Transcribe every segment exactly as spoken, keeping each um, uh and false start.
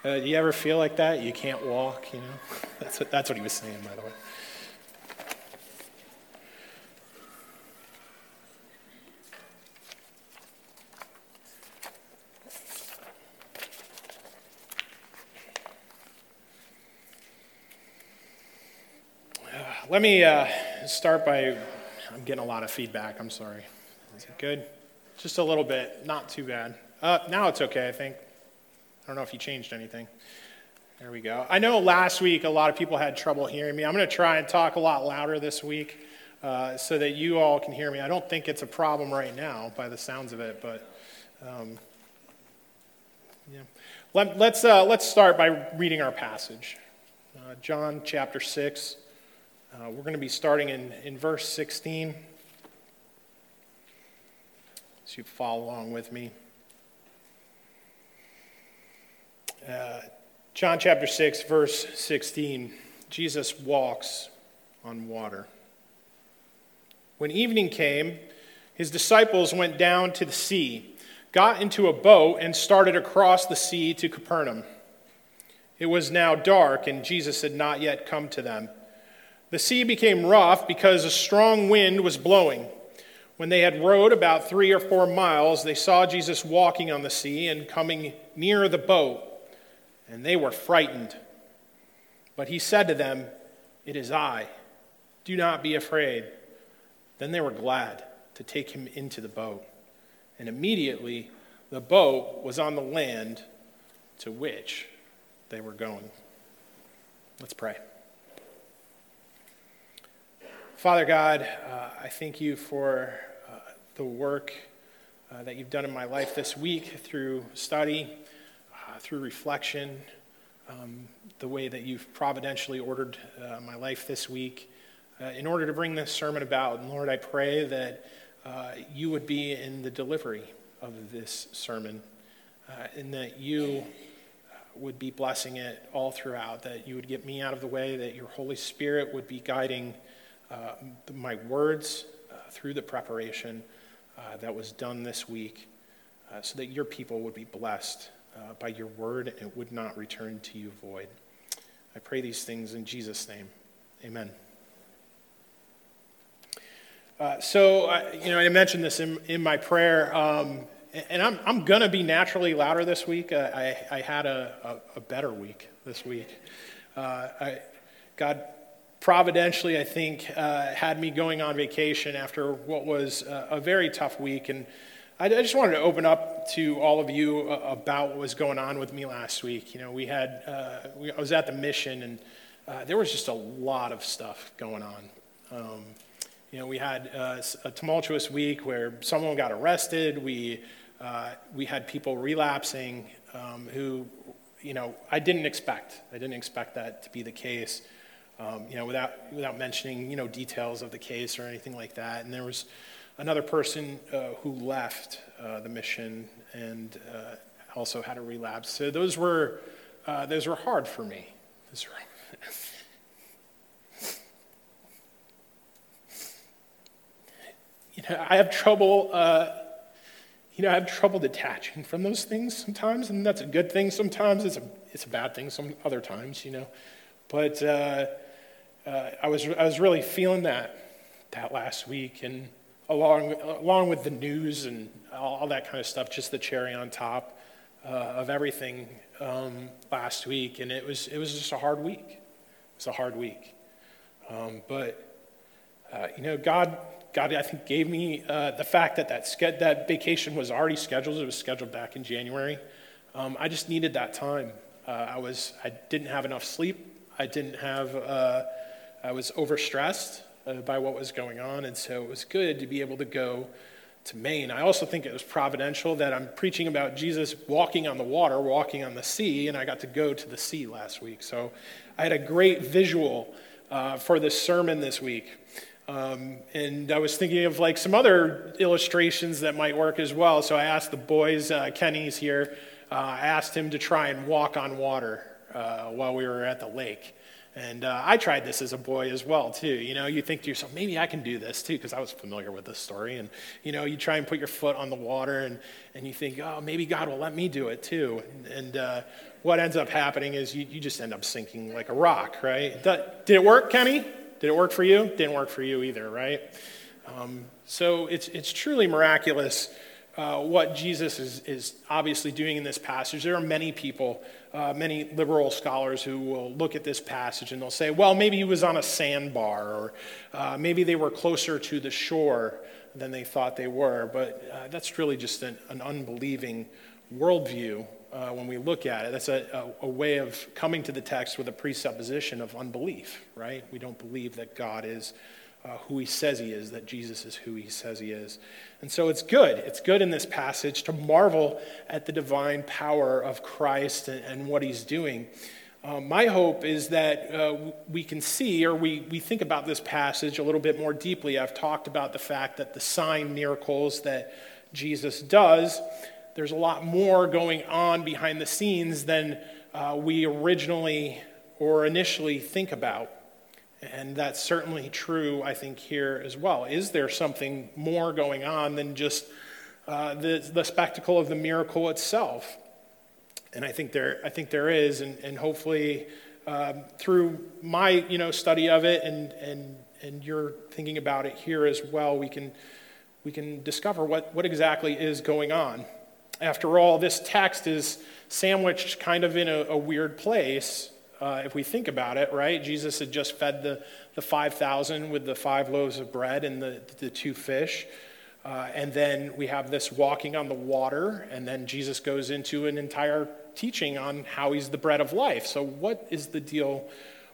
Uh, do you ever feel like that? You can't walk, you know? That's what, that's what he was saying, by the way. Let me uh, start by, I'm getting a lot of feedback, I'm sorry. Is it good? Just a little bit, not too bad. Uh, now it's okay, I think. I don't know if you changed anything. There we go. I know last week a lot of people had trouble hearing me. I'm going to try and talk a lot louder this week uh, so that you all can hear me. I don't think it's a problem right now by the sounds of it, but um, yeah. Let, let's, uh, let's start by reading our passage. Uh, John chapter six. Uh, we're going to be starting in, in verse sixteen. So you follow along with me. Uh, John chapter six, verse sixteen. Jesus walks on water. When evening came, his disciples went down to the sea, got into a boat, and started across the sea to Capernaum. It was now dark, and Jesus had not yet come to them. The sea became rough because a strong wind was blowing. When they had rowed about three or four miles, they saw Jesus walking on the sea and coming near the boat, and they were frightened. But he said to them, "It is I. Do not be afraid." Then they were glad to take him into the boat, and immediately the boat was on the land to which they were going. Let's pray. Father God, uh, I thank you for uh, the work uh, that you've done in my life this week through study, uh, through reflection, um, the way that you've providentially ordered uh, my life this week uh, in order to bring this sermon about. And Lord, I pray that uh, you would be in the delivery of this sermon uh, and that you would be blessing it all throughout, that you would get me out of the way, that your Holy Spirit would be guiding Uh, my words uh, through the preparation uh, that was done this week uh, so that your people would be blessed uh, by your word and it would not return to you void. I pray these things in Jesus' name. Amen. Uh, so, uh, you know, I mentioned this in, in my prayer, um, and I'm I'm going to be naturally louder this week. Uh, I, I had a, a, a better week this week. Uh, I, God providentially, I think, uh, had me going on vacation after what was a, a very tough week. And I, I just wanted to open up to all of you uh, about what was going on with me last week. You know, we had, uh, we, I was at the mission, and uh, there was just a lot of stuff going on. Um, you know, we had uh, a tumultuous week where someone got arrested. We, uh, we had people relapsing um, who, you know, I didn't expect. I didn't expect that to be the case. Um, you know, without without mentioning, you know, details of the case or anything like that. And there was another person uh, who left uh, the mission and uh, also had a relapse. So those were uh, those were hard for me. Those were you know, I have trouble. Uh, you know, I have trouble detaching from those things sometimes, and that's a good thing. Sometimes it's a it's a bad thing. Some other times, you know, but. Uh, Uh, I was I was really feeling that that last week, and along along with the news and all, all that kind of stuff, just the cherry on top uh, of everything um, last week, and it was it was just a hard week. It was a hard week, um, but uh, you know, God God I think gave me uh, the fact that that ske- that vacation was already scheduled. It was scheduled back in January. Um, I just needed that time. Uh, I was I didn't have enough sleep. I didn't have. Uh, I was overstressed uh, by what was going on, and so it was good to be able to go to Maine. I also think it was providential that I'm preaching about Jesus walking on the water, walking on the sea, and I got to go to the sea last week. So I had a great visual uh, for this sermon this week. Um, and I was thinking of like some other illustrations that might work as well. So I asked the boys, uh, Kenny's here, uh, I asked him to try and walk on water uh, while we were at the lake. And uh, I tried this as a boy as well, too. You know, you think to yourself, maybe I can do this, too, because I was familiar with this story. And, you know, you try and put your foot on the water, and, and you think, oh, maybe God will let me do it, too. And, and uh, what ends up happening is you, you just end up sinking like a rock, right? Did it work, Kenny? Did it work for you? Didn't work for you either, right? Um, so it's it's truly miraculous uh, what Jesus is, is obviously doing in this passage. There are many people, uh, many liberal scholars who will look at this passage and they'll say, well, maybe he was on a sandbar, or uh, maybe they were closer to the shore than they thought they were. But uh, that's really just an, an unbelieving worldview uh, when we look at it. That's a, a, a way of coming to the text with a presupposition of unbelief, right? We don't believe that God is Uh, who he says he is, that Jesus is who he says he is. And so it's good. It's good in this passage to marvel at the divine power of Christ and, and what he's doing. Um, my hope is that uh, we can see, or we, we think about this passage a little bit more deeply. I've talked about the fact that the sign miracles that Jesus does, there's a lot more going on behind the scenes than uh, we originally or initially think about. And that's certainly true, I think, here as well. Is there something more going on than just uh, the, the spectacle of the miracle itself? And I think there, I think there is, and, and hopefully um, through my, you know, study of it, and and and your thinking about it here as well, we can we can discover what what exactly is going on. After all, this text is sandwiched kind of in a, a weird place. Uh, if we think about it, right? Jesus had just fed the, the five thousand with the five loaves of bread and the, the two fish. Uh, and then we have this walking on the water. And then Jesus goes into an entire teaching on how he's the bread of life. So what is the deal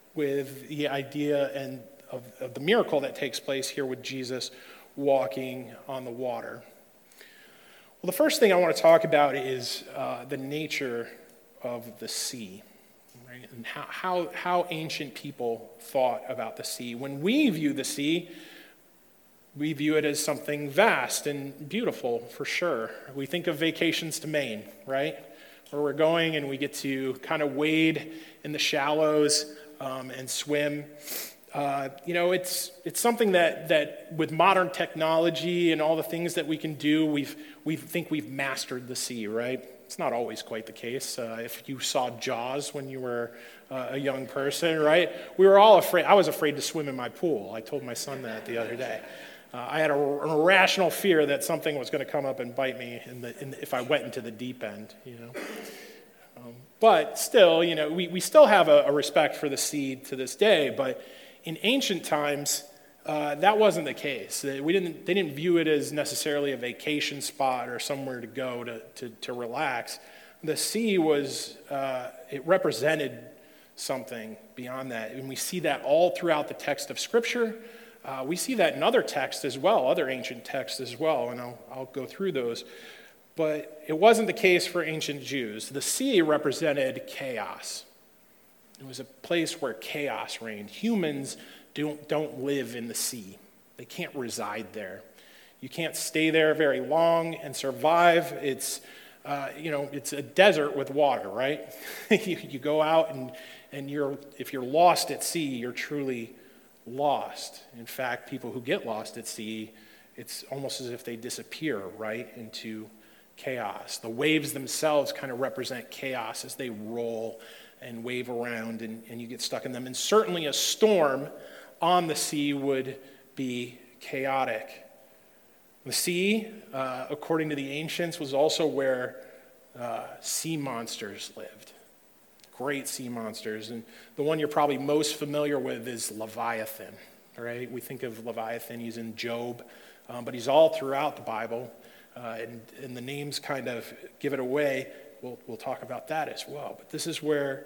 with the idea and of, of the miracle that takes place here with Jesus walking on the water? Well, the first thing I want to talk about is uh, the nature of the sea. Right? And how, how, how ancient people thought about the sea. When we view the sea, we view it as something vast and beautiful, for sure. We think of vacations to Maine, right? Where we're going and we get to kind of wade in the shallows um, and swim. Uh, you know, it's it's something that that with modern technology and all the things that we can do, we've we think we've mastered the sea, right? It's not always quite the case. Uh, if you saw Jaws when you were uh, a young person, right? We were all afraid. I was afraid to swim in my pool. I told my son that the other day. Uh, I had a, an irrational fear that something was going to come up and bite me in the, in the, if I went into the deep end, you know. Um, but still, you know, we, we still have a, a respect for the sea to this day. But in ancient times, uh, that wasn't the case. We didn't. They didn't view it as necessarily a vacation spot or somewhere to go to to, to relax. The sea was. Uh, it represented something beyond that, and we see that all throughout the text of Scripture. Uh, we see that in other texts as well, other ancient texts as well, and I'll, I'll go through those. But it wasn't the case for ancient Jews. The sea represented chaos. It was a place where chaos reigned. Humans don't, don't live in the sea. They can't reside there. You can't stay there very long and survive. It's, uh, you know, it's a desert with water, right? you, you go out and, and you're, if you're lost at sea, you're truly lost. In fact, people who get lost at sea, it's almost as if they disappear right into chaos. The waves themselves kind of represent chaos as they roll and wave around, and, and you get stuck in them. And certainly a storm on the sea would be chaotic. The sea, uh, according to the ancients, was also where uh, sea monsters lived. Great sea monsters. And the one you're probably most familiar with is Leviathan, right? We think of Leviathan, he's in Job, um, but he's all throughout the Bible, uh, and, and the names kind of give it away. We'll, we'll talk about that as well. But this is where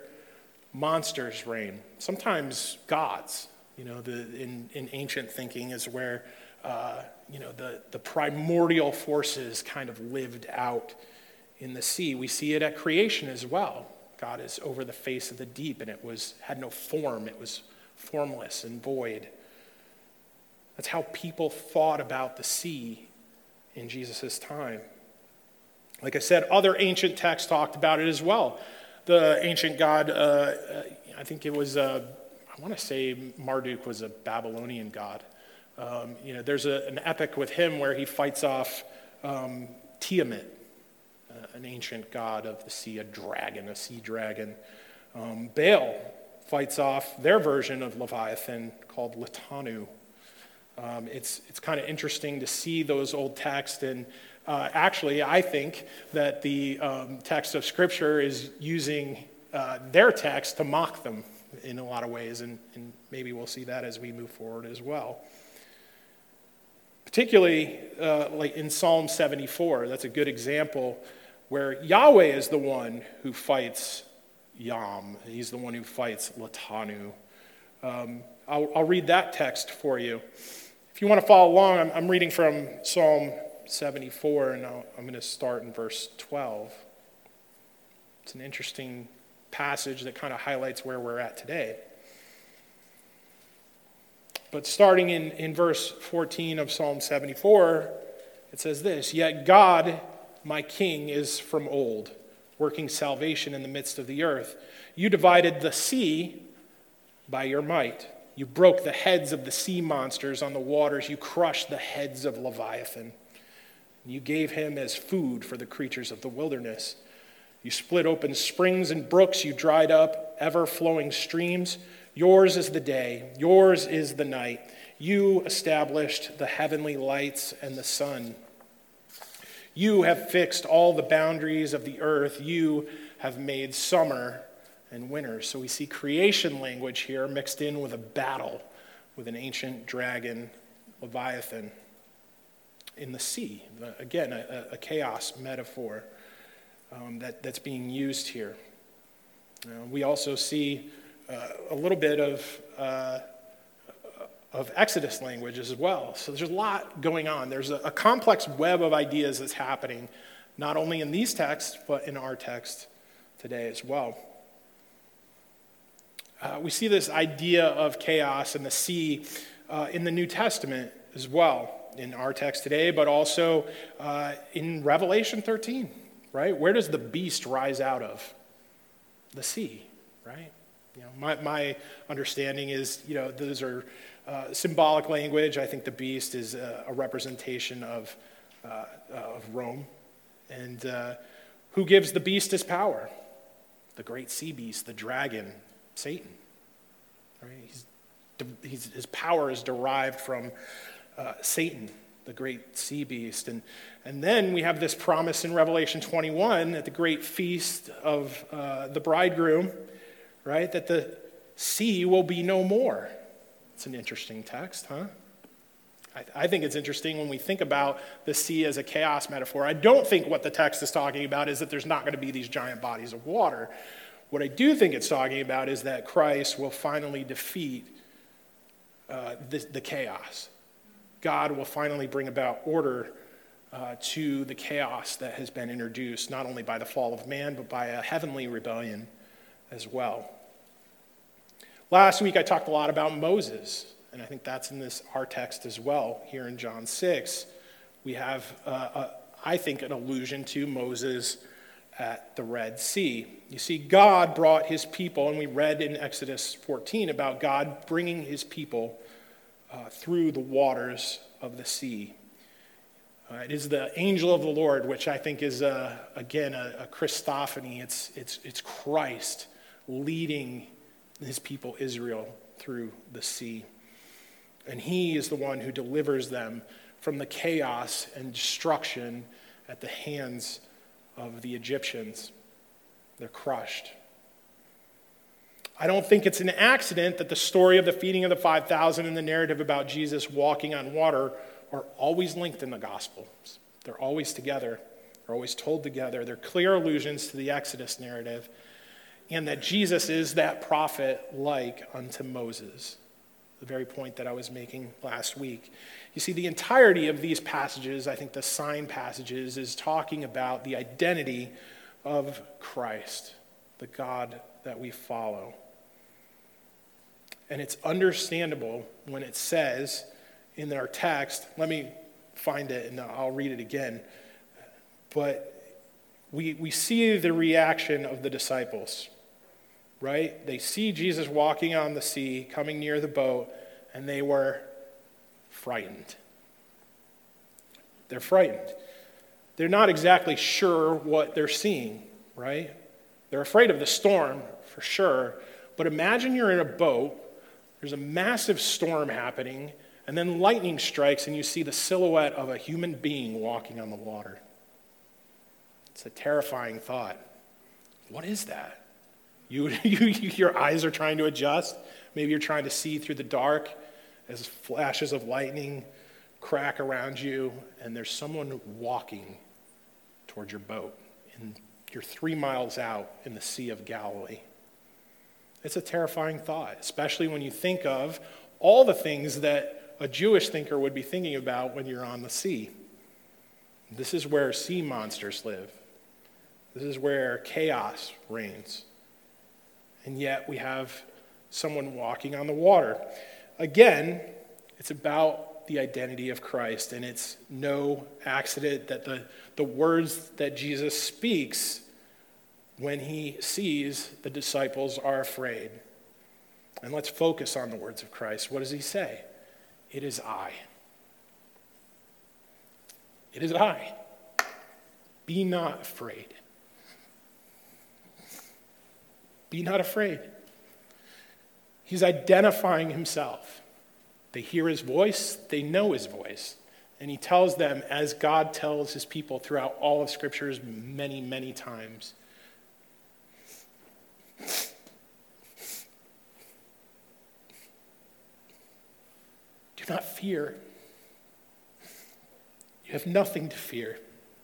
monsters reign. Sometimes gods, you know, the, in, in ancient thinking is where, uh, you know, the, the primordial forces kind of lived out in the sea. We see it at creation as well. God is over the face of the deep, and it was had no form. It was formless and void. That's how people thought about the sea in Jesus' time. Like I said, other ancient texts talked about it as well. The ancient god, uh, I think it was, uh, I want to say Marduk was a Babylonian god. Um, you know, there's a, an epic with him where he fights off um, Tiamat, uh, an ancient god of the sea, a dragon, a sea dragon. Um, Baal fights off their version of Leviathan called Latanu. Um, it's it's kind of interesting to see those old texts, and uh, actually I think that the um, text of Scripture is using uh, their text to mock them in a lot of ways, and, and maybe we'll see that as we move forward as well. Particularly uh, like in Psalm seventy-four, that's a good example where Yahweh is the one who fights Yam. He's the one who fights Latanu. Um, I'll, I'll read that text for you. If you want to follow along, I'm, I'm reading from Psalm seventy-four, and I'll, I'm going to start in verse twelve. It's an interesting passage that kind of highlights where we're at today. But starting in, in verse fourteen of Psalm seventy-four, it says this: "Yet God, my King, is from old, working salvation in the midst of the earth. You divided the sea by your might. You broke the heads of the sea monsters on the waters. You crushed the heads of Leviathan. You gave him as food for the creatures of the wilderness. You split open springs and brooks. You dried up ever-flowing streams. Yours is the day. Yours is the night. You established the heavenly lights and the sun. You have fixed all the boundaries of the earth. You have made summer and winter." So we see creation language here mixed in with a battle with an ancient dragon, Leviathan, in the sea. Again, a, a chaos metaphor um, that, that's being used here. Uh, we also see uh, a little bit of uh, of Exodus language as well. So there's a lot going on. There's a, a complex web of ideas that's happening, not only in these texts, but in our text today as well. Uh, we see this idea of chaos and the sea uh, in the New Testament as well, in our text today, but also uh, in Revelation thirteen, right? Where does the beast rise out of? The sea, right? You know, my, my understanding is, you know, those are uh, symbolic language. I think the beast is a, a representation of, uh, of Rome. And uh, who gives the beast his power? The great sea beast, the dragon, Satan. Right? He's, he's, his power is derived from uh, Satan, the great sea beast. And, and then we have this promise in Revelation twenty-one at the great feast of uh, the bridegroom, right, that the sea will be no more. It's an interesting text, huh? I, I think it's interesting when we think about the sea as a chaos metaphor. I don't think what the text is talking about is that there's not going to be these giant bodies of water. What I do think it's talking about is that Christ will finally defeat uh, the, the chaos. God will finally bring about order uh, to the chaos that has been introduced, not only by the fall of man, but by a heavenly rebellion as well. Last week I talked a lot about Moses, and I think that's in this our text as well. Here in John six, we have, uh, a, I think, an allusion to Moses at the Red Sea. You see, God brought his people, and we read in Exodus fourteen about God bringing his people uh, through the waters of the sea. Uh, it is the angel of the Lord, which I think is, uh, again, a, a Christophany. It's, it's, it's Christ leading his people Israel through the sea. And he is the one who delivers them from the chaos and destruction at the hands of the Egyptians. They're crushed. I don't think it's an accident that the story of the feeding of the five thousand and the narrative about Jesus walking on water are always linked in the Gospels. They're always together. They're always told together. They're clear allusions to the Exodus narrative, and that Jesus is that prophet like unto Moses, the very point that I was making last week. You see, the entirety of these passages, I think the sign passages, is talking about the identity of Christ, the God that we follow. And it's understandable when it says in our text, let me find it and I'll read it again, but we, we see the reaction of the disciples right? They see Jesus walking on the sea, coming near the boat, and they were frightened. They're frightened. They're not exactly sure what they're seeing, right? They're afraid of the storm, for sure. But imagine you're in a boat, there's a massive storm happening, and then lightning strikes and you see the silhouette of a human being walking on the water. It's a terrifying thought. What is that? You, you, your eyes are trying to adjust. Maybe you're trying to see through the dark as flashes of lightning crack around you, and there's someone walking toward your boat, and you're three miles out in the Sea of Galilee. It's a terrifying thought, especially when you think of all the things that a Jewish thinker would be thinking about when you're on the sea. This is where sea monsters live. This is where chaos reigns. And yet we have someone walking on the water. Again, it's about the identity of Christ, and it's no accident that the, the words that Jesus speaks when he sees the disciples are afraid. And let's focus on the words of Christ. What does he say? It is I. It is I. Be not afraid. Be not afraid. He's identifying himself. They hear his voice, they know his voice. And he tells them, as God tells his people throughout all of Scriptures many, many times. Do not fear. You have nothing to fear.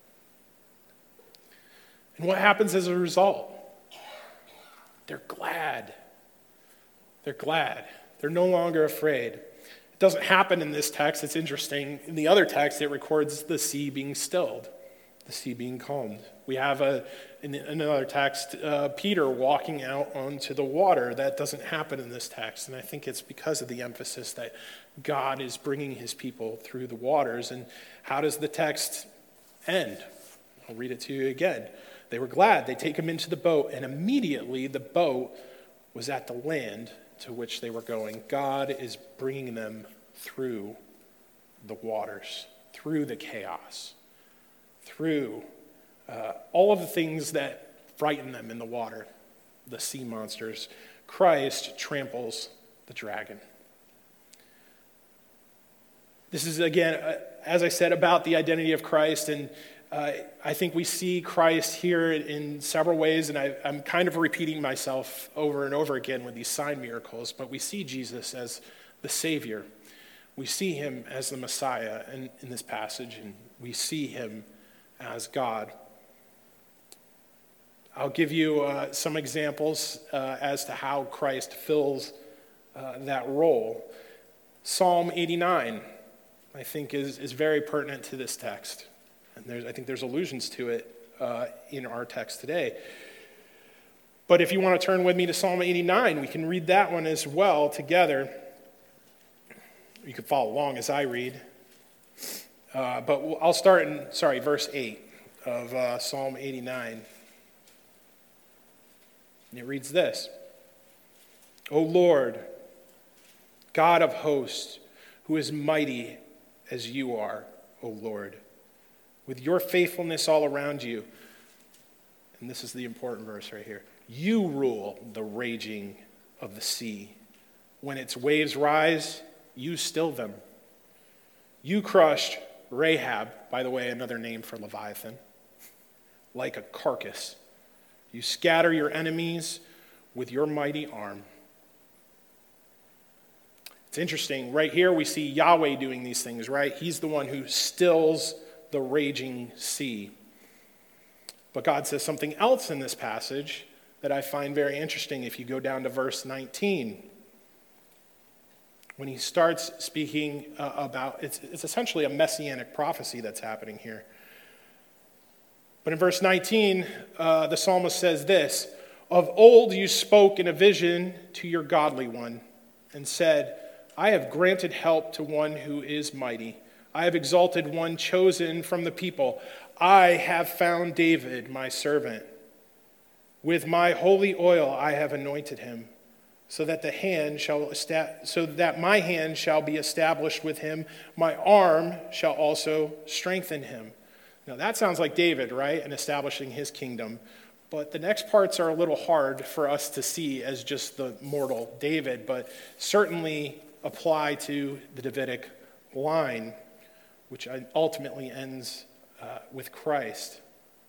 And what happens as a result? They're glad. They're glad. They're no longer afraid. It doesn't happen in this text. It's interesting. In the other text, it records the sea being stilled, the sea being calmed. We have a, in another text, uh, Peter walking out onto the water. That doesn't happen in this text. And I think it's because of the emphasis that God is bringing his people through the waters. And how does the text end? I'll read it to you again. They were glad. They take him into the boat, and immediately the boat was at the land to which they were going. God is bringing them through the waters, through the chaos, through uh, all of the things that frighten them in the water, the sea monsters. Christ tramples the dragon. This is, again, uh, as I said, about the identity of Christ, and Uh, I think we see Christ here in several ways, and I, I'm kind of repeating myself over and over again with these sign miracles, but we see Jesus as the Savior. We see him as the Messiah in, in this passage, and we see him as God. I'll give you uh, some examples uh, as to how Christ fills uh, that role. Psalm eighty-nine, I think, is, is very pertinent to this text. And there's, I think there's allusions to it uh, in our text today. But if you want to turn with me to Psalm eighty-nine, we can read that one as well together. You can follow along as I read. Uh, but we'll, I'll start in, sorry, verse eight of uh, Psalm eighty-nine. And it reads this. O Lord, God of hosts, who is mighty as you are, O Lord, with your faithfulness all around you. And this is the important verse right here. You rule the raging of the sea. When its waves rise, you still them. You crushed Rahab, by the way, another name for Leviathan, like a carcass. You scatter your enemies with your mighty arm. It's interesting. Right here we see Yahweh doing these things, right? He's the one who stills the raging sea. But God says something else in this passage that I find very interesting if you go down to verse nineteen. When he starts speaking uh, about, it's, it's essentially a messianic prophecy that's happening here. But in verse nineteen, uh, the psalmist says this, of old you spoke in a vision to your godly one and said, I have granted help to one who is mighty. I have exalted one chosen from the people. I have found David, my servant. With my holy oil I have anointed him, so that the hand shall esta- so that my hand shall be established with him. My arm shall also strengthen him. Now that sounds like David, right? And establishing his kingdom. But the next parts are a little hard for us to see as just the mortal David, but certainly apply to the Davidic line, which ultimately ends uh, with Christ.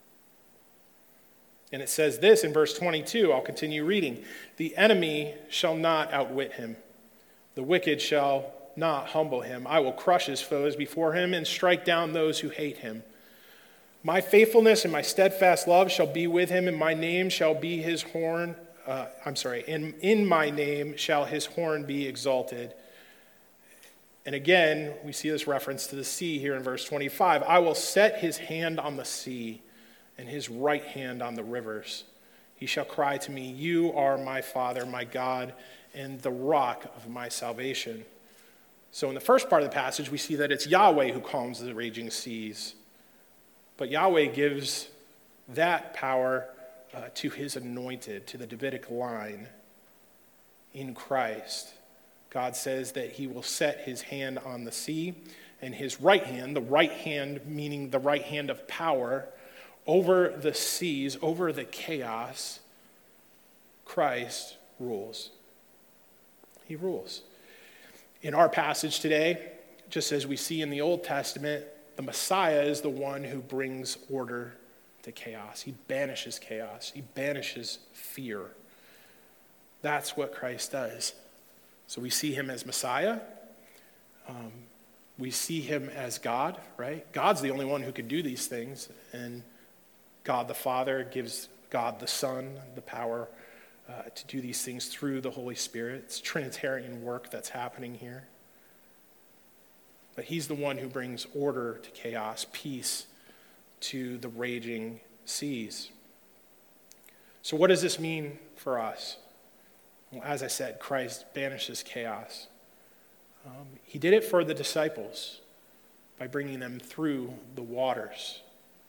And it says this in verse twenty-two, I'll continue reading. The enemy shall not outwit him. The wicked shall not humble him. I will crush his foes before him and strike down those who hate him. My faithfulness and my steadfast love shall be with him, and my name shall be his horn. Uh, I'm sorry, in, in my name shall his horn be exalted. And again, we see this reference to the sea here in verse twenty-five. I will set his hand on the sea and his right hand on the rivers. He shall cry to me, you are my Father, my God, and the rock of my salvation. So in the first part of the passage, we see that it's Yahweh who calms the raging seas. But Yahweh gives that power uh, to his anointed, to the Davidic line in Christ. God says that he will set his hand on the sea and his right hand, the right hand meaning the right hand of power, over the seas, over the chaos. Christ rules. He rules. In our passage today, just as we see in the Old Testament, the Messiah is the one who brings order to chaos. He banishes chaos. He banishes fear. That's what Christ does. So we see him as Messiah. Um, we see him as God, right? God's the only one who can do these things. And God the Father gives God the Son the power uh, to do these things through the Holy Spirit. It's Trinitarian work that's happening here. But he's the one who brings order to chaos, peace to the raging seas. So what does this mean for us? Well, as I said, Christ banishes chaos. Um, he did it for the disciples by bringing them through the waters.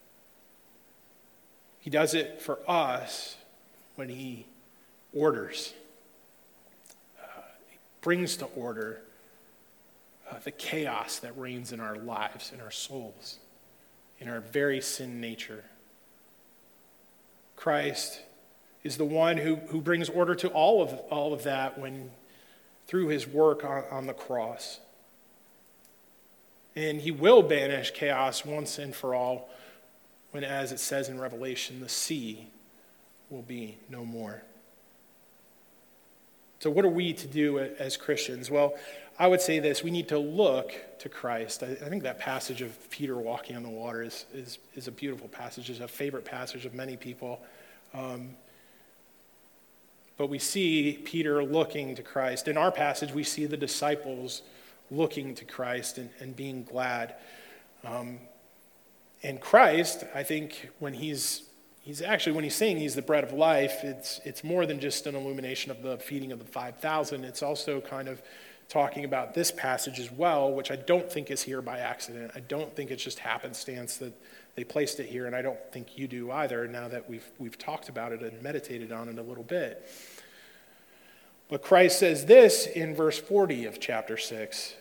He does it for us when he orders, uh, he brings to order uh, the chaos that reigns in our lives, in our souls, in our very sin nature. Christ is the one who, who brings order to all of, all of that when through his work on, on the cross. And he will banish chaos once and for all when, as it says in Revelation, the sea will be no more. So what are we to do as Christians? Well, I would say this: we need to look to Christ. I, I think that passage of Peter walking on the water is, is, is a beautiful passage. It's a favorite passage of many people. Um, but we see Peter looking to Christ. In our passage, we see the disciples looking to Christ and, and being glad. Um, and Christ, I think, when he's He's actually, when he's saying he's the bread of life, it's it's more than just an illumination of the feeding of the five thousand. It's also kind of talking about this passage as well, which I don't think is here by accident. I don't think it's just happenstance that they placed it here, and I don't think you do either, now that we've we've talked about it and meditated on it a little bit. But Christ says this in verse forty of chapter six.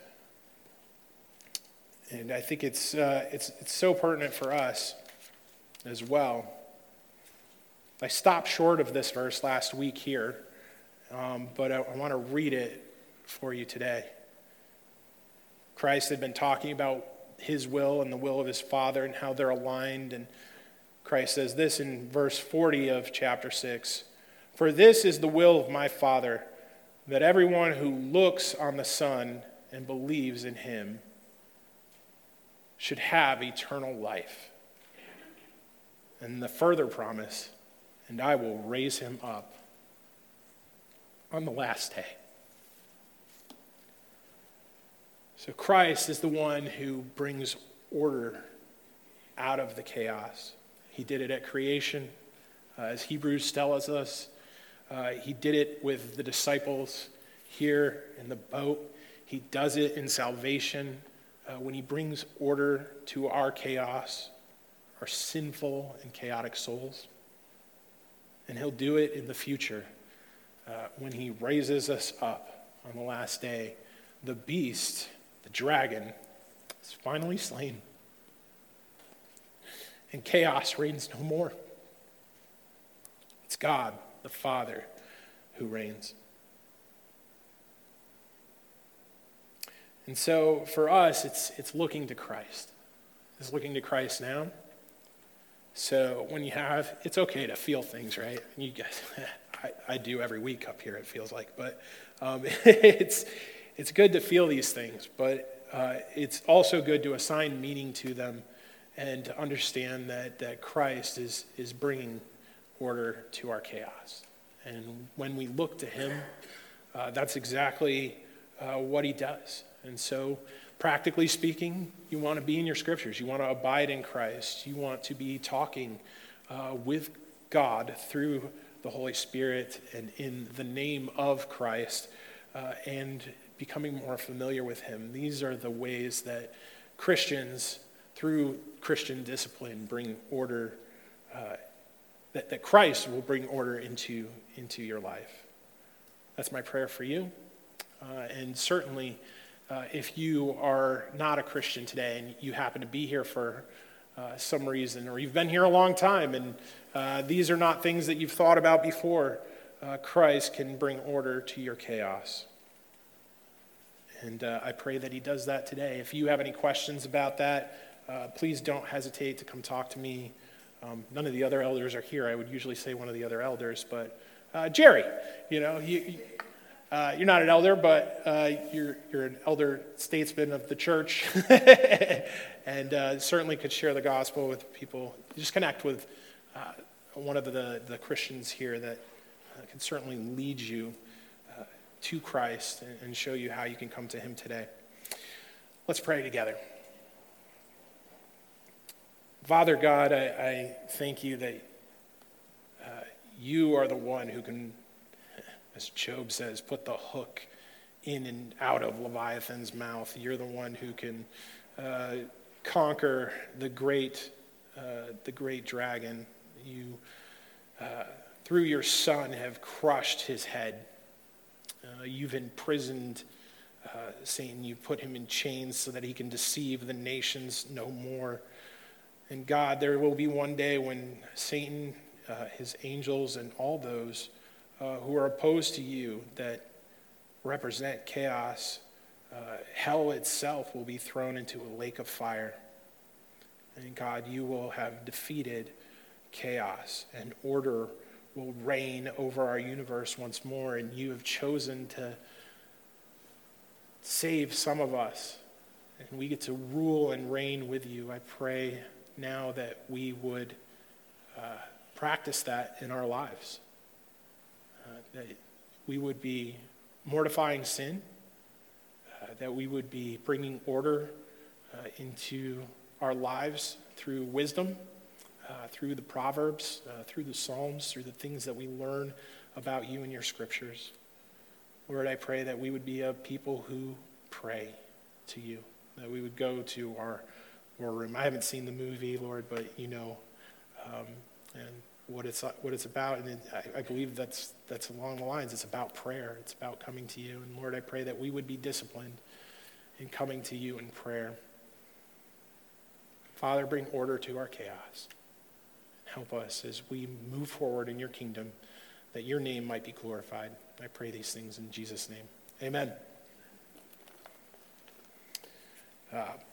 And I think it's uh, it's it's so pertinent for us as well. I stopped short of this verse last week here, um, but I, I want to read it for you today. Christ had been talking about his will and the will of his Father and how they're aligned, and Christ says this in verse forty of chapter six. For this is the will of my Father, that everyone who looks on the Son and believes in him should have eternal life. And the further promise, and I will raise him up on the last day. So Christ is the one who brings order out of the chaos. He did it at creation. Uh, as Hebrews tells us, uh, he did it with the disciples here in the boat. He does it in salvation uh, when he brings order to our chaos, our sinful and chaotic souls. And he'll do it in the future uh, when he raises us up on the last day. The beast, the dragon, is finally slain. And chaos reigns no more. It's God, the Father, who reigns. And so for us, it's it's looking to Christ. It's looking to Christ now. So when you have, it's okay to feel things, right? You guys, I, I do every week up here, it feels like. But um, it's it's good to feel these things, but uh, it's also good to assign meaning to them and to understand that, that Christ is, is bringing order to our chaos. And when we look to him, uh, that's exactly uh, what he does. And so, practically speaking, you want to be in your scriptures. You want to abide in Christ. You want to be talking uh, with God through the Holy Spirit and in the name of Christ uh, and becoming more familiar with him. These are the ways that Christians, through Christian discipline, bring order, uh, that, that Christ will bring order into, into your life. That's my prayer for you. Uh, and certainly, Uh, if you are not a Christian today and you happen to be here for uh, some reason, or you've been here a long time and uh, these are not things that you've thought about before, uh, Christ can bring order to your chaos. And uh, I pray that he does that today. If you have any questions about that, uh, please don't hesitate to come talk to me. Um, none of the other elders are here. I would usually say one of the other elders, but uh, Jerry, you know, you, you Uh, you're not an elder, but uh, you're you're an elder statesman of the church, and uh, certainly could share the gospel with people. Just connect with uh, one of the, the Christians here that uh, can certainly lead you uh, to Christ and, and show you how you can come to him today. Let's pray together. Father God, I, I thank you that uh, you are the one who can, as Job says, put the hook in and out of Leviathan's mouth. You're the one who can uh, conquer the great, uh, the great dragon. You, uh, through your Son, have crushed his head. Uh, you've imprisoned uh, Satan. You've put him in chains so that he can deceive the nations no more. And God, there will be one day when Satan, uh, his angels, and all those Uh, who are opposed to you, that represent chaos, uh, hell itself will be thrown into a lake of fire. And God, you will have defeated chaos, and order will reign over our universe once more, and you have chosen to save some of us, and we get to rule and reign with you. I pray now that we would uh, practice that in our lives. Uh, that we would be mortifying sin, uh, that we would be bringing order uh, into our lives through wisdom, uh, through the Proverbs, uh, through the Psalms, through the things that we learn about you in your scriptures. Lord, I pray that we would be a people who pray to you, that we would go to our war room. I haven't seen the movie, Lord, but you know, um, and what it's what it's about, and it, I, I believe that's that's along the lines. It's about prayer. It's about coming to you. And Lord, I pray that we would be disciplined in coming to you in prayer. Father, bring order to our chaos. Help us as we move forward in your kingdom, that your name might be glorified. I pray these things in Jesus' name. Amen. Uh,